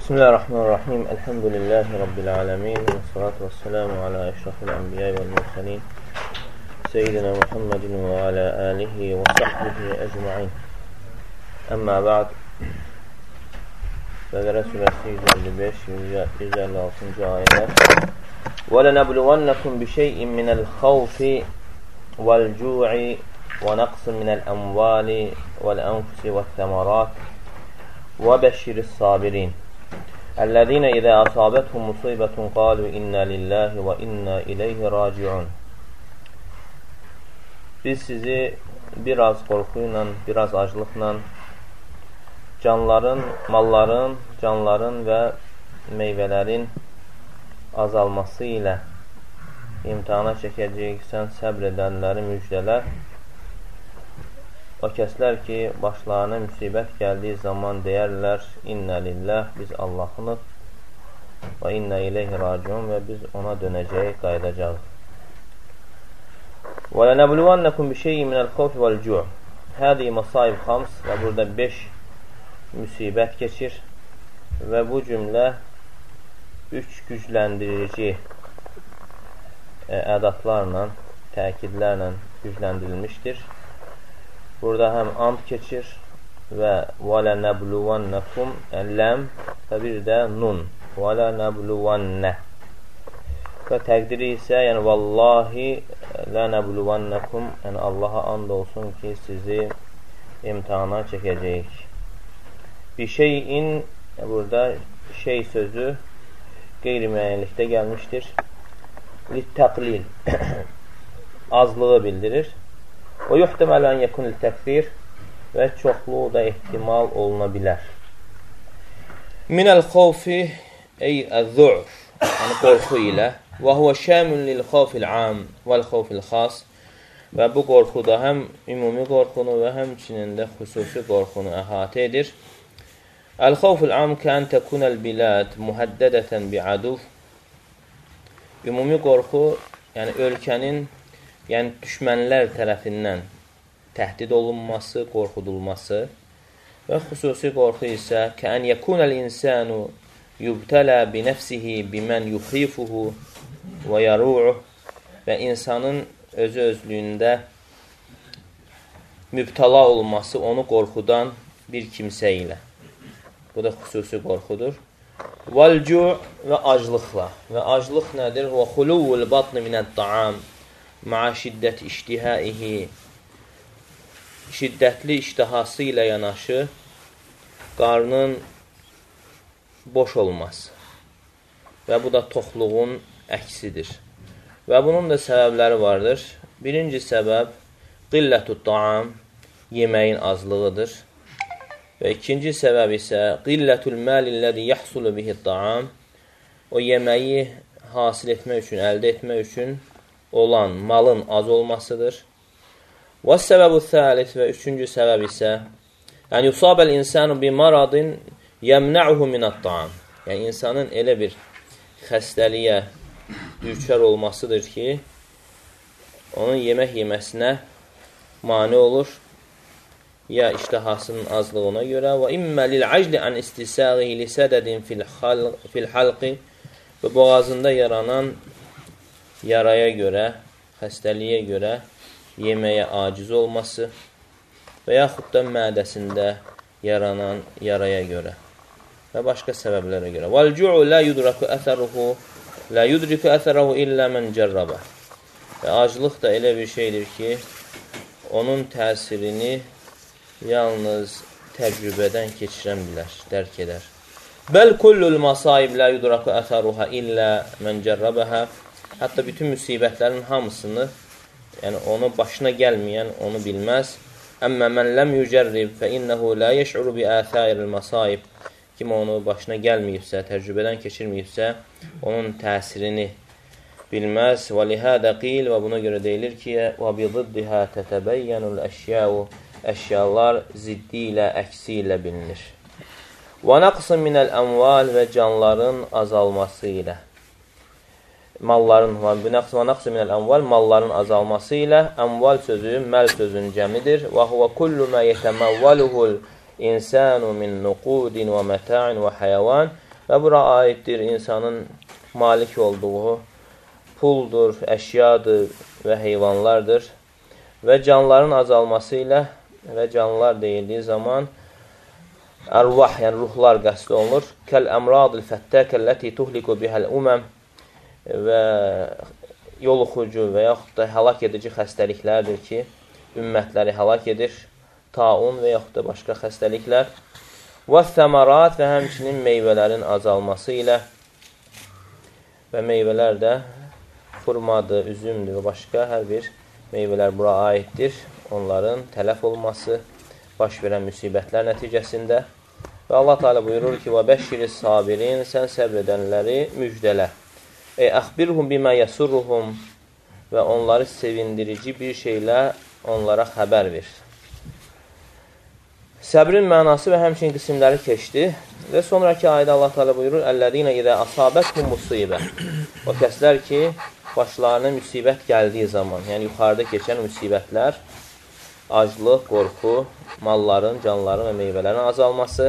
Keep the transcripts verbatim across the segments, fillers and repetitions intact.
Bismillahirrahmanirrahim. Elhamdülillahi Rabbil alemin. Və salatu və selamu ala eşrafil ənbiyyə və mürselin. Seyyidina Muhammedin və ala alihi və sahbihi ecma'in. Əmmə ba'd. Bəqərə surəsi yüz əlli beş yüz əlli altıncı ayələr. Və lənəbluvannakum bi şey'in minəl xawfi vəl cu'i və naqsin minəl əmvali vəl ənfusi və thəmarat və bəşşiris sabirin. اَلَّذ۪ينَ اِذَا أَصَابَتْهُمْ مُصِيبَةٌ قَالُوا اِنَّا لِلّٰهِ وَاِنَّا اِلَيْهِ رَاجِعُونَ. Biz sizi biraz qorxuyla, biraz aclıqla, canların, malların, canların və meyvələrin azalması ilə imtihana çəkəcəyik, sən səbr edənləri müjdələr. O kəslər ki, başlarına müsibət gəldiyi zaman deyərlər, İnnə lillah, biz Allahınıq və innə ileyhi raciun və biz ona dönəcəyik, qayıdacaq. Və lənəbluvannakum bi şey'in minəl xawfi vəl cu'. Hədi masaib xams və burada beş müsibət keçir və bu cümlə üç gücləndirici ədatlarla, təkidlərlə gücləndirilmişdir. Burada həm and keçir və وَلَنَبْلُوَنَّكُمْ ləm və bir də nun وَلَنَبْلُوَنَّ və təqdiri isə yəni vallahi لَنَبْلُوَنَّكُمْ yəni Allaha and olsun ki sizi imtihana çəkəcəyik. Bir şeyin burada şey sözü qeyri-müəyyənlikdə gəlmişdir. Littəqlil azlığı bildirir. O yuhtəməl ən yəkunil təkfir və çoxluğu da ehtimal oluna bilər. Minəl xawfi ey əz-zu'r yəni qorxu ilə və huvə şəmül lil xawfil am vəl xawfil xas və bu qorxu da həm ümumi qorxunu və həmçinin də xüsusi qorxunu əhatə edir. Əl-xawfil am kən təkunəl bilad muhaddədətən bi'aduf. Ümumi qorxu yəni ölkənin yəni düşmənlər tərəfindən təhdid olunması, qorxudulması və xüsusi qorxu isə kən yəkunəl insanu yubtələ binəfsihi bimən yuxifuhu və yaru'uh və insanın özü özlüyündə mübtəla olması onu qorxudan bir kimsə ilə. Bu da xüsusi qorxudur. Vəl-cu' və aclıqla. Və aclıq nədir? Və xuluvul batni minət-ta'am ma'a şiddət iştihaihi şiddətli iştihası ilə yanaşı qarnın boş olması və bu da toxluğun əksidir. Və bunun da səbəbləri vardır. Birinci səbəb qillətut ta'am yeməyin azlığıdır. Və ikinci səbəb isə qillətul məlilləzi yahsulu bihit ta'am o yeməyi hasil etmək üçün, əldə etmək üçün olan malın az olmasıdır. Və səbəbu thəlis və üçüncü səbəb isə yəni yusabəl insanu bi maradin yəmnəuhu minət-ta'am yəni insanın elə bir xəstəliyə düçar olmasıdır ki onun yemək yeməsinə mane olur ya iştihasının azlığına görə və immə lil-əcli an istisəğihi lisədədin fil-halqi və boğazında yaranan yaraya görə, xəstəliyə görə yeməyə aciz olması və yaxud da mədəsində yaranan yaraya görə və başqa səbəblərə görə. Vəl-cu'u la yudraku əsəruhu la yudriku əsəruhu illə mən cərrabə. Və aclıq da elə bir şeydir ki, onun təsirini yalnız təcrübədən keçirən bilər, dərk edər. Bəl kullul masaib la yudraku əsəruha illə mən cərrabəhə. Hətta bütün müsibətlərin hamısını, yəni onu başına gəlməyən onu bilməz. Əmmə mən ləm yücərrib fə innəhu la yeş'uru bi əthəril masaib. Kim onu başına gəlməyibsə, təcrübədən keçirməyibsə, onun təsirini bilməz. Və lihədə qil və buna görə deyilir ki, və bi ziddihə tətəbəyyənul əşyəu əşyalar ziddi ilə, əksi ilə bilinir. Və naqsın minəl əmval və canların azalması ilə. Malların və naqsı minəl əmval malların azalması ilə əmval sözü məl sözünün cəmidir. Və huvə kullu mə yetəməvvəluhul insanu min nuqudin və məta'in və həyəvan Və bura aiddir insanın malik olduğu puldur, əşyadır və heyvanlardır. Və canların azalması ilə və canlılar deyildiyi zaman ərvah, yəni ruhlar qəsd olunur. Kəl-əmradil fəttəkəlləti tuhliku bihəl uməm və yoluxucu və yaxud da həlak edici xəstəliklərdir ki, ümmətləri həlak edir. Taun və yaxud da başqa xəstəliklər. Və səmarat və həmçinin meyvələrin azalması ilə və meyvələr də xurmadır, üzümdür və başqa hər bir meyvələr bura aiddir. Onların tələf olması baş verən müsibətlər nəticəsində. Və Allah Teala buyurur ki, və bəşşiri sabirin, sən səbr edənləri müjdələ. Ey əxbirhum bimə yəsurruhum və onları sevindirici bir şeylə onlara xəbər ver. Səbrin mənası və həmçinin qismləri keçdi və sonraki ayda Allah Teala buyurur, Əllədinə idə asabəthum musibə. O kəslər ki, başlarına müsibət gəldiyi zaman, yəni yuxarıda keçən müsibətlər, aclıq, qorxu, malların, canların və meyvələrin azalması.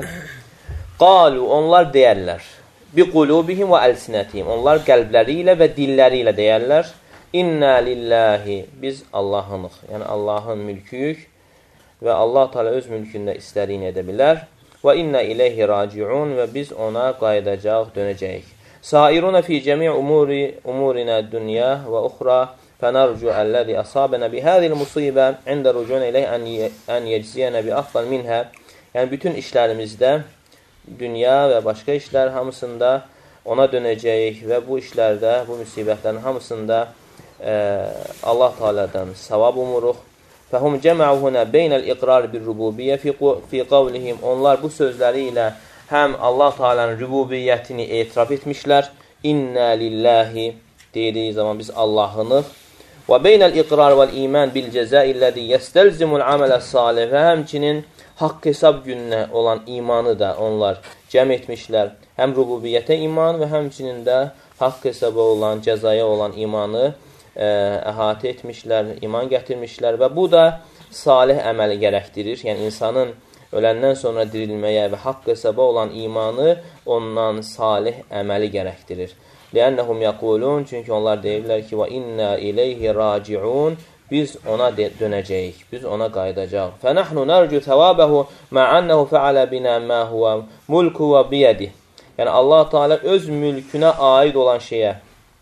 Qalu, onlar deyərlər. Bi qulubihim və əlsinətihim. Onlar qəlbləri ilə və dilləri ilə deyərlər. İnnə lillahi. Biz Allahınıq. Yəni Allahın mülküyük və Allah Teala öz mülkündə istədiyini edə bilər. Və innə ileyhi raciun və biz ona qayıdacaq, dönəcəyik. Sairuna fi cəmi' umuri umurina dünya və uxra. فنرجو الذي أصابنا بهذه المصيبة عند رجوعنا إليه أن يجزينا بأفضل منها. Yəni bütün işlərimizdə, dünya və başqa işlər hamısında ona dönəcəyik və bu işlərdə, bu müsibətlərin hamısında e, Allah Teala'dan savab umuruq. Fəhum cəmə'uhuna beynəl iqrar bir rububiyyə fi qavlihim. Onlar bu sözləri ilə həm Allah Teala'nın rububiyyətini etiraf etmişlər. İnnə lillahi dediyi zaman biz Allah'ınıq. Və beynəl iqrar vəl iman bil cəzailləzi yəstəlzimul amələ salih və həmçinin haqq hesab gününə olan imanı da onlar cəm etmişlər. Həm rububiyyətə iman və həmçinin də haqq hesaba olan, cəzaya olan imanı ə, əhatə etmişlər, iman gətirmişlər və bu da salih əməli gərəkdirir. Yəni insanın öləndən sonra dirilməyə və haqq hesaba olan imanı ondan salih əməli gərəkdirir. Lənnəhum yəqulun, çünki onlar deyirlər ki, və inna ileyhi raciun, biz ona dönəcəyik, biz ona qayıdacaq. Fənəhnu nərcu thəvabəhu mə'annəhu fəalə binə mə huvə mulku və biyədih. Yəni Allah Teala öz mülkünə aid olan şeyə,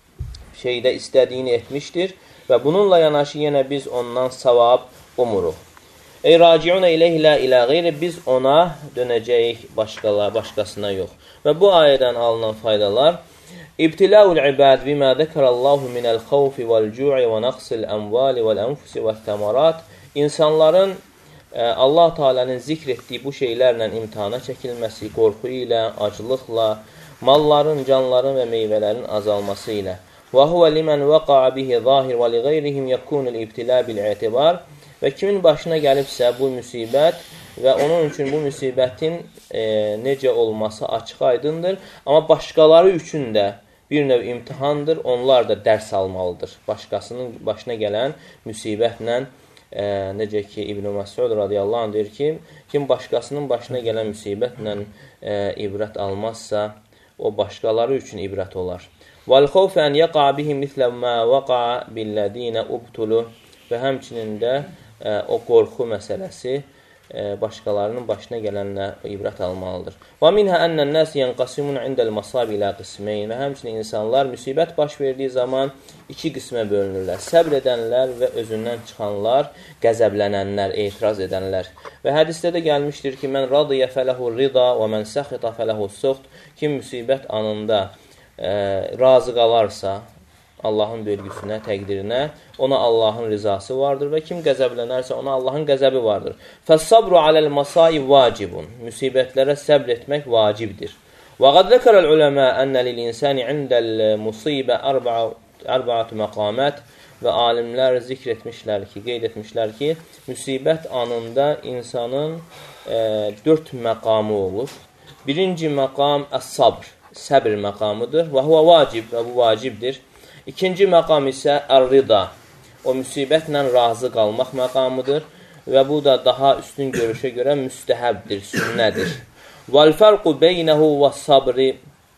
şeydə istədiyini etmişdir və bununla yanaşı yenə biz ondan savab umuruq. Ey raciun ileyhi la ilə qeyri, biz ona dönəcəyik, başqalar, başqasına yox. Və bu ayədən alınan faydalar, İbtilaul ibad bima zəkarallahu minəl xawfi vəl-cu'i və naqsil əmvali vəl-ənfusi vəl-təmarat. İnsanların e, Allah Teala'nın zikr etdiyi bu şeylərlə imtihana çəkilməsi, qorxu ilə, acılıqla, malların, canların və meyvələrin azalması ilə. Və huvə limən vəqa'a bihi zahir və li qeyrihim yəkunul ibtila bil-i'tibar. Və kimin başına gəlibsə bu müsibət və onun üçün bu müsibətin e, necə olması açıq aydındır. Amma başqaları üçün də bir növ imtihandır, onlar da dərs almalıdır. Başqasının başına gələn müsibətlə, e, necə ki İbn-i Məsud radiyallahu anh deyir ki, kim başqasının başına gələn müsibətlə e, ibrət almazsa, o başqaları üçün ibrət olar. وَالْخَوْفَ أَنْ يَقَعَ بِهِ مِثْلَ مَا وَقَعَ بِالَّذ۪ينَ اُبْتُلُوا. Və həmçinin də e, o qorxu məsələsi e, başqalarının başına gələnlə ibrət almalıdır. Və minhə ənnən nəs yənqasimun indəl masab ilə qismeyn. Və həmçinin insanlar müsibət baş verdiyi zaman iki qismə bölünürlər. Səbr edənlər və özündən çıxanlar, qəzəblənənlər, etiraz edənlər. Və hədisdə də gəlmişdir ki, mən radiyə fələhu rida və mən səxita fələhu suxt. Kim müsibət anında e, razı qalarsa, Allahın bölgüsünə, təqdirinə, ona Allahın rizası vardır və kim qəzəblənərsə, ona Allahın qəzəbi vardır. Fəs-sabru aləl-masai vacibun. Müsibətlərə səbr etmək vacibdir. Və qad zəkərəl-uləmə ənə lil-insani indəl-musibə ərba'atu məqamət. Və alimlər zikr etmişlər ki, qeyd etmişlər ki, müsibət anında insanın e, dörd məqamı olur. Birinci məqam əs-sabr, səbr məqamıdır və huvə vacib və bu vacibdir. İkinci məqam isə ər-rida, o müsibətlə razı qalmaq məqamıdır və bu da daha üstün görüşə görə müstəhəbdir, sünnədir. Vəl-fərqu beynəhu və sabri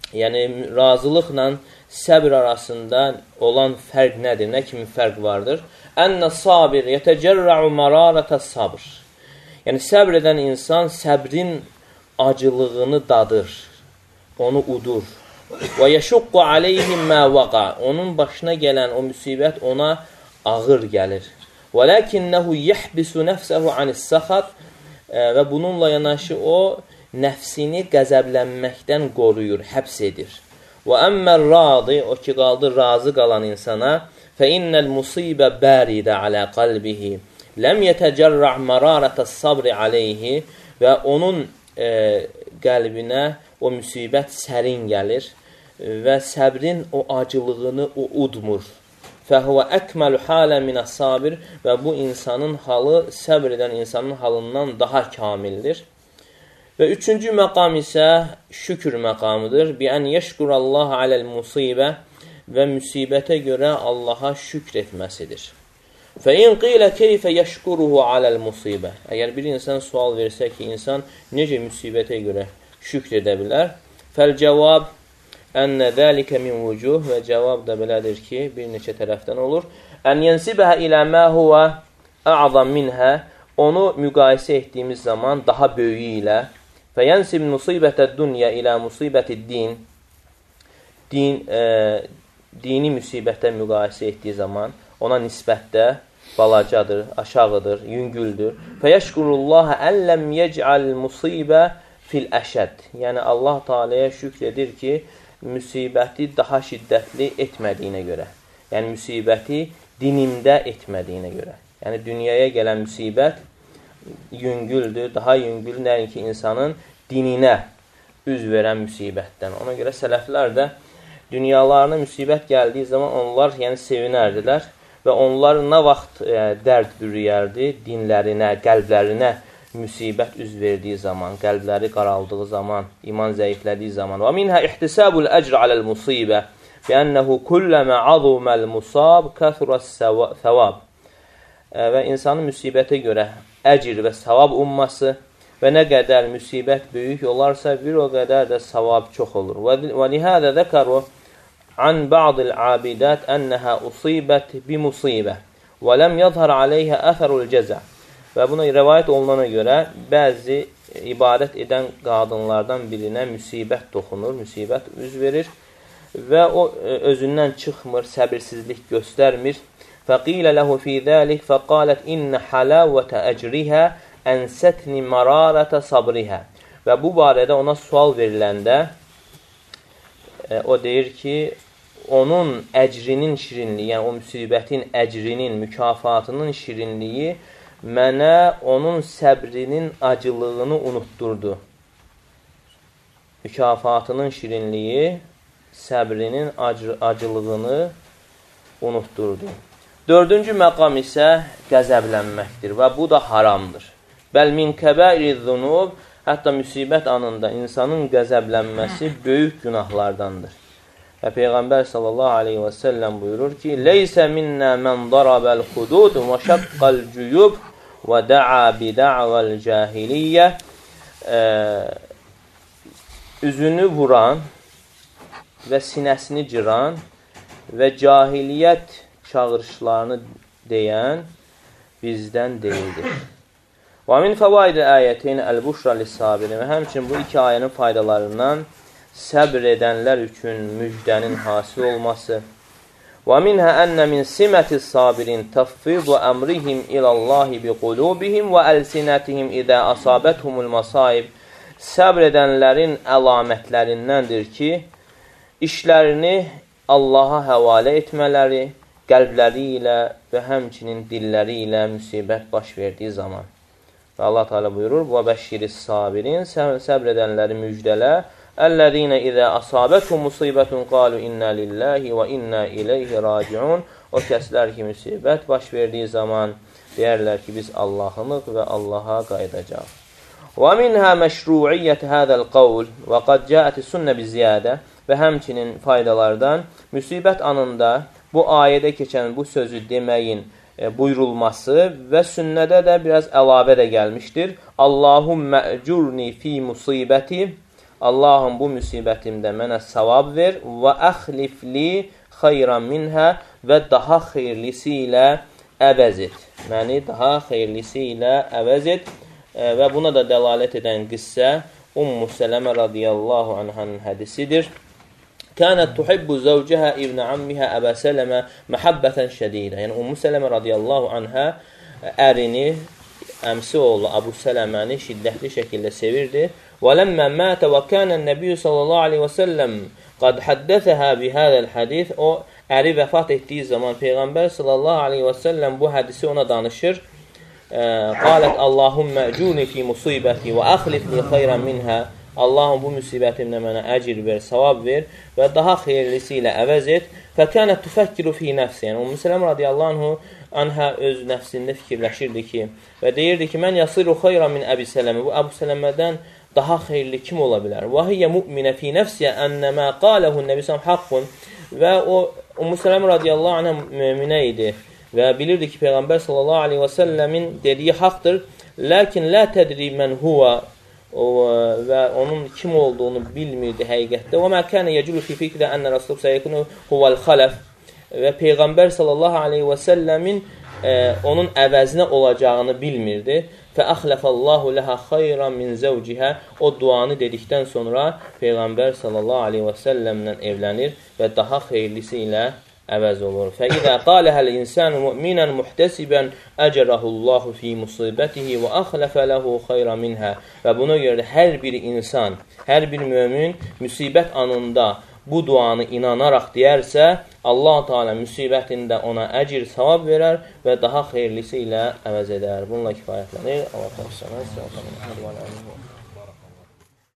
yəni razılıqla səbr arasında olan fərq nədir? Nə kimi fərq vardır? Ənə sabir yətəcərrəu mararətə sabr. Yəni səbr edən insan səbrin acılığını dadır, onu udur. Və yəşuqqu aleyhim mə vaqa. Onun başına gələn o müsibət ona ağır gəlir. Və ləkinnəhu yəhbisu nəfsəhu anis-səxat. Və bununla yanaşı o nəfsini qəzəblənməkdən qoruyur, həbs edir. Və əmmər radi, o ki qaldı razı qalan insana, fə innəl musibə bəridə alə qalbihi, ləm yətəcərrə' mararətəs sabri aleyhi, və onun e, qəlbinə o müsibət sərin gəlir və səbrin o acılığını o udmur. Fəhvə əkməlu halə minəs sabir, və bu insanın halı səbr edən insanın halından daha kamildir. Və üçüncü məqam isə şükür məqamıdır. Bi-ən yeşkurallah aləl musibə, və müsibətə görə Allaha şükr etməsidir. Fə-in qilə keyfə yeşkuruhu aləl musibə. Əgər bir insan sual versə ki, insan necə müsibətə görə şükr edə bilər? Fəl-cavab ənə dəlikə min vucuh, və cavab da belədir ki, bir neçə tərəfdən olur. Ən yənsibəhə ilə mə huvə ə'zam minhə, onu müqayisə etdiyimiz zaman daha böyüyü ilə, fə yənsib musibətə dünya ilə musibəti din, din e, dini müsibətə müqayisə etdiyi zaman ona nisbətdə balacadır, aşağıdır, yüngüldür. Fəyəşkurullaha əlləm yec'al musibə fil əşəd. Yəni Allah Teala'ya şükr edir ki, müsibəti daha şiddətli etmədiyinə görə. Yəni müsibəti dinimdə etmədiyinə görə. Yəni dünyaya gələn müsibət yüngüldür, daha yüngül nəinki insanın dininə üz verən müsibətdən. Ona görə sələflər də dünyalarına müsibət gəldiyi zaman onlar yəni sevinərdilər və onlar nə vaxt e, dərd bürüyərdi, dinlərinə, qəlblərinə müsibət üz verdiyi zaman, qəlbləri qaraldığı zaman, iman zəiflədiyi zaman. Və minhə ihtisabul əcr aləl musibə bi'ənəhu kulləmə azuməl musab kəthurəs səvab. Və insanın müsibətə görə əcr və savab umması və nə qədər müsibət böyük olarsa, bir o qədər də savab çox olur. Və lihədə zəkəru an ba'dil abidət ənəhə usibət bimusibə və ləm yadhar aleyhə əthərul cəzə. Və buna rəvayət olunana görə bəzi ibadət edən qadınlardan birinə müsibət toxunur, müsibət üz verir və o özündən çıxmır, səbirsizlik göstərmir. Fəqilə ləhu fi zəlik fəqalət innə halavətə əcrihə ənsətni mararətə sabrihə. Və bu barədə ona sual veriləndə e, o deyir ki, onun əcrinin şirinliyi, yəni o müsibətin əcrinin, mükafatının şirinliyi mənə onun səbrinin acılığını unutturdu. Mükafatının şirinliyi səbrinin acı, acılığını unutturdu. Dördüncü məqam isə qəzəblənməkdir və bu da haramdır. Bəl min kəbəiri zunub, hətta müsibət anında insanın qəzəblənməsi böyük günahlardandır. Və Peyğəmbər sallallahu aleyhi və səlləm buyurur ki, leysə minnə mən darabəl xudud və şəqqəl cüyub və də'a bida'vəl cahiliyyə. Üzünü vuran və sinəsini cıran və cahiliyyət çağırışlarını deyən bizdən deyildir. Və min fəvaid ayətin əl-buşra lis-sabirin. Və həmçinin bu iki ayənin faydalarından səbr edənlər üçün müjdənin hasil olması. Və minhə ənə min simətis sabirin təffidu əmrihim ilallahi bi qulubihim və əlsinətihim idə asabəthumul masaib. Səbr edənlərin əlamətlərindəndir ki, işlərini Allaha həvalə etmələri, qəlbləri ilə və həmçinin dilləri ilə müsibət baş verdiyi zaman. Və Allah Teala buyurur, وَبَشِّرِ الصَّابِرِينَ Səbr edənləri müjdələ, اَلَّذ۪ينَ اِذَا أَصَابَتْهُمْ مُصِيبَةٌ قَالُوا اِنَّا لِلّٰهِ وَاِنَّا اِلَيْهِ رَاجِعُونَ O kəslər ki, müsibət baş verdiyi zaman deyərlər ki, biz Allah'ınıq və Allaha qayıdacaq. وَمِنْهَا مَشْرُوعِيَّةِ هَذَا الْقَوْلِ وَقَدْ جَاءَتِ السُنَّ بِزِيَادَةِ Və həmçinin faydalardan müsibət anında bu ayədə keçən bu sözü deməyin e, buyurulması və sünnədə də biraz əlavə də gəlmişdir. Allahummə əcurni fi musibəti Allahım bu müsibətimdə mənə savab ver və əxlifli xeyran minhə və daha xeyirlisi ilə əvəz et. Məni daha xeyirlisi ilə əvəz et və buna da dəlalət edən qissə Ummu Sələmə radiyallahu anhanın hədisidir. Kənət tuhibbu zəvcəhə ibn ammihə Əbə Sələmə məhəbbətən şədidə. Yəni Ummu Sələmə radiyallahu anhə ərini, əmsi oğlu Əbu Sələməni şiddətli şəkildə sevirdi. Və ləmmə mətə və kənən nəbiyyü sallallahu aleyhi və səlləm qad həddəthəhə bihədəl hədith. O, əri vəfat etdiyi zaman Peyğəmbər sallallahu aleyhi və səlləm bu hədisi ona danışır. Qalət Allahümmə cuni fi musibəti və əxlifli xeyran minhə. Allahım bu müsibətimlə mənə əcir ver, savab ver və daha xeyirlisi ilə əvəz et. Fəkənət tufəkkiru fi nəfsi. Yəni, Ümmü Sələmə radiyallahu anhə öz nəfsində fikirləşirdi ki, və deyirdi ki, mən yasiru xeyran min Əbi Sələmə. Bu, Əbu Sələmədən daha xeyirli kim ola bilər? Və hiyyə mu'minə fi nəfsiyə ənəmə qaləhu nəbisəm haqqun. Və o, Ümmü Sələmə radiyallahu anhə müminə idi və bilirdi ki, Peyğəmbər sallallahu aleyhi və səlləmin dediyi haqdır. Lakin lə tədri mən huvə və onun kim olduğunu bilmirdi həqiqətdə. Və məkənə yəculu fi fikdə ənə Rasulullah səyəkunu huvəl xaləf. Və Peyğəmbər sallallahu aleyhi və səlləmin e, onun əvəzinə olacağını bilmirdi. Fəəxləfəllahu ləhə xayran min zəvcihə. O duanı dedikdən sonra Peyğəmbər sallallahu aleyhi və səlləmlə evlənir və daha xeyirlisi ilə əvəz olur. Fəidə qaləhəl insanu müminən muhtəsibən əcərəhullahu fi musibətihi və əxləfə ləhu xayra minhə. Və buna görə də hər bir insan, hər bir mömin müsibət anında bu duanı inanaraq deyərsə, Allah Teala müsibətində ona əcir, savab verər və daha xeyirlisi ilə əvəz edər. Bununla kifayətlənir. Allah təala